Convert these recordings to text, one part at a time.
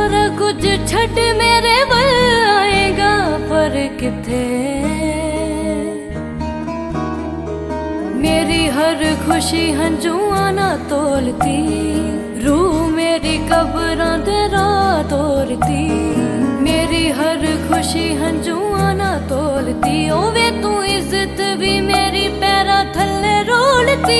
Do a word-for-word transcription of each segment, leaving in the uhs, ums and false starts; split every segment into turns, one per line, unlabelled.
सारा कुछ छड़ मेरे वल आएगा पर किथे। मेरी हर खुशी हंजुआ ना तोलती, रूह मेरी कब्रां दे राह तोलती। मेरी हर खुशी हंजुआ ना तोलती, ओवे तू इज्जत भी मेरी पैरां थल्ले रोलती।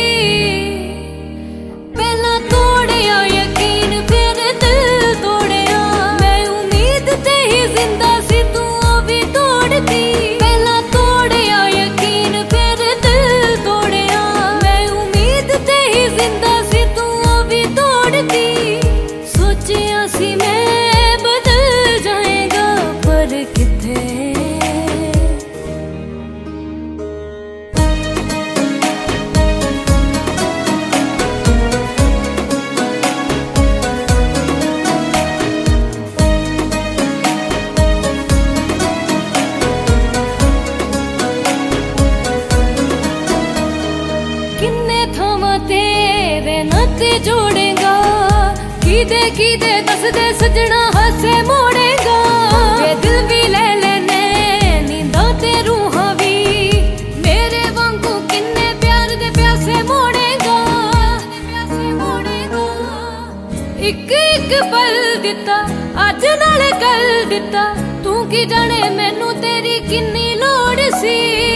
पहला तोड़िया यकीन फिर दिल तोड़िया, मैं उम्मीद ते ही जिंदा सी तू ओ भी तोड़ती। पहला तोड़िया यकीन फिर दिल तोड़िया, मैं उम्मीद ते ही जिंदा सी तू ओ भी तोड़ती। सोचिया सी मैं बदल जाएगा पर किथे। किन्ने थावा तेरे नाते जोड़ेगा, कीदे कीदे दस दे सजना हसे मोड़ेगा। वे दिल भी ले लेने नींदा ते रूहां भी, मेरे वांगू किन्ने प्यार दे प्यासे मोड़ेगा। एक एक पल दिता अज नाल कल दिता, तू की जाने मैनू तेरी किन्नी लोड़ सी।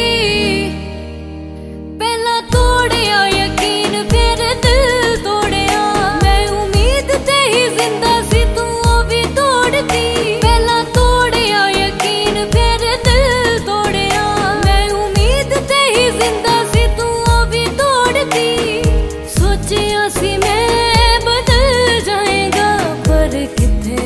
पहला तोड़िया यकीन फिर दिल तोड़िया, मैं उम्मीद ते ही जिंदा सी तू ओ भी तोड़ती। पहला तोड़िया यकीन फिर दिल तोड़िया, मैं उम्मीद ते ही जिंदा सी तू ओ भी तोड़ती। सोचिया सी मैं बदल जाएगा पर किथे।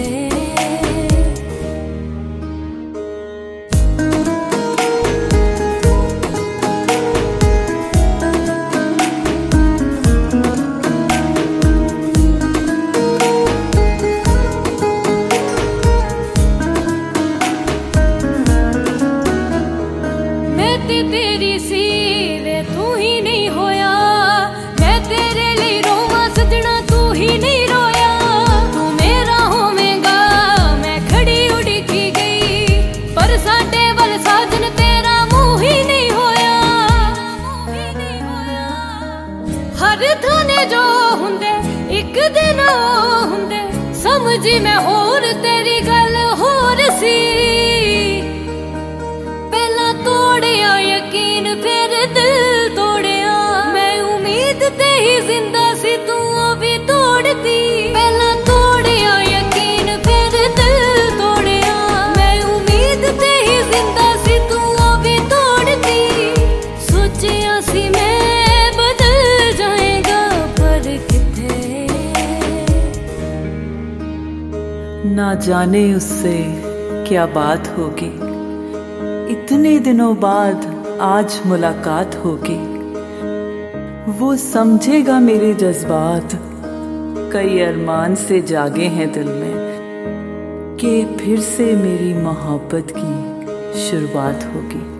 तेरी सी वे तू ही नहीं होया, मैं तेरे लिए रोवा सजना तू ही नहीं रोया। तू मेरा होवेगा मैं खड़ी उड़की गई, पर साडे वल साजन तेरा मुंह ही नहीं होया। हर थाने जो हुंदे एक दिन ओ हुंदे, समझी मैं होर तेरी गल होर सी। पहला तोड़िया यकीन फिर दिल तोड़िया, मैं उम्मीद ते ही जिंदा सी तू ओ भी तोड़ती। पहला तोड़िया यकीन फिर दिल तोड़िया, मैं उम्मीद ते ही जिंदा सी तू ओ भी तोड़ती। सोचिया सी मैं बदल जाएगा पर किथे।
ना जाने उससे क्या बात होगी, इतने दिनों बाद आज मुलाकात होगी। वो समझेगा मेरे जज्बात, कई अरमान से जागे हैं दिल में, कि फिर से मेरी मोहब्बत की शुरुआत होगी।